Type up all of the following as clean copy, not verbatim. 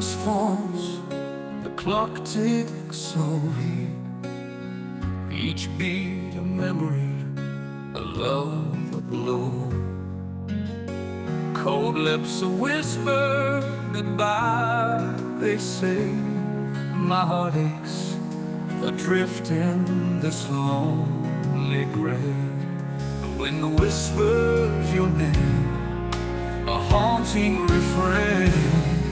transforms. The clock ticks slowly, each beat a memory, a love aglow. Cold lips a whisper goodbye, they say. My heart aches adrift in this lonely grave. When the whisper's your name, a haunting refrain.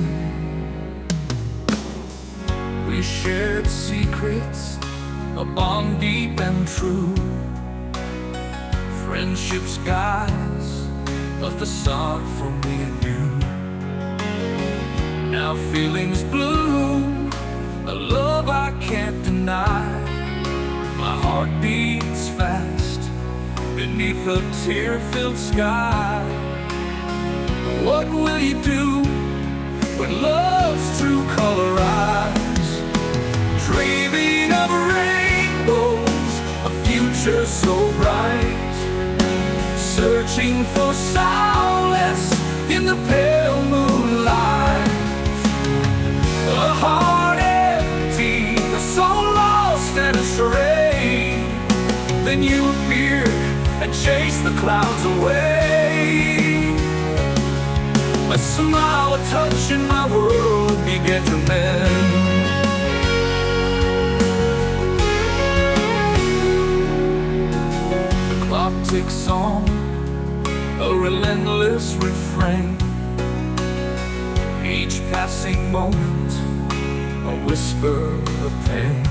We shared secrets, a bond deep and true. Friendship's skies, a facade for me and you. Now feelings bloom, a love I can't deny. My heart beats fast beneath a tear-filled sky. What will you do when love's true color rise? Dreaming of rainbows, a future so bright. Searching for solace in the pale moonlight. A heart empty, a soul lost and astray. Then you appeared and chased the clouds away. A smile, a touch, and my world began to mend. The clock ticks on, a relentless refrain. Each passing moment, a whisper of pain.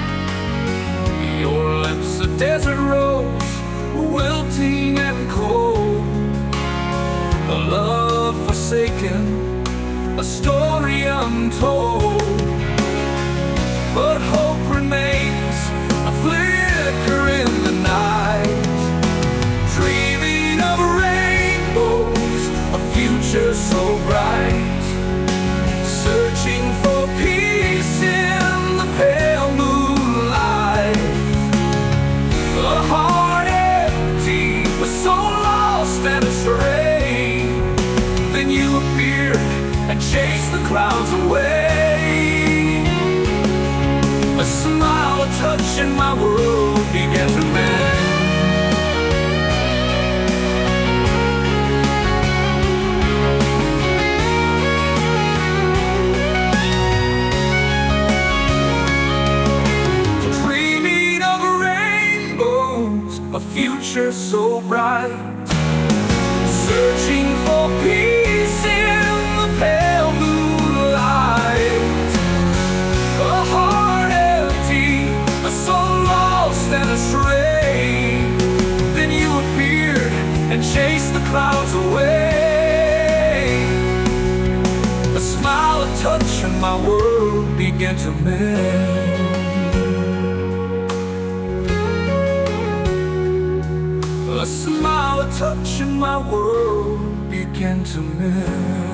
Your lips a desert rose, wilting and cold. A love forsaken, a story untold. But hope remains, a flicker in the night. Dreaming of rainbows, a future so bright. Searching for peace in the pale moonlight. A heart empty, a soul lost and astray. Then you appeared and chased the clouds away. A smile, a touch, and my world began to mend. A future so bright. Searching for peace in the pale moonlight. A heart empty, a soul lost and astray. Then you appeared and chased the clouds away. A smile, a touch, and my world began to mend. A smile, a touch, and my world began to mend.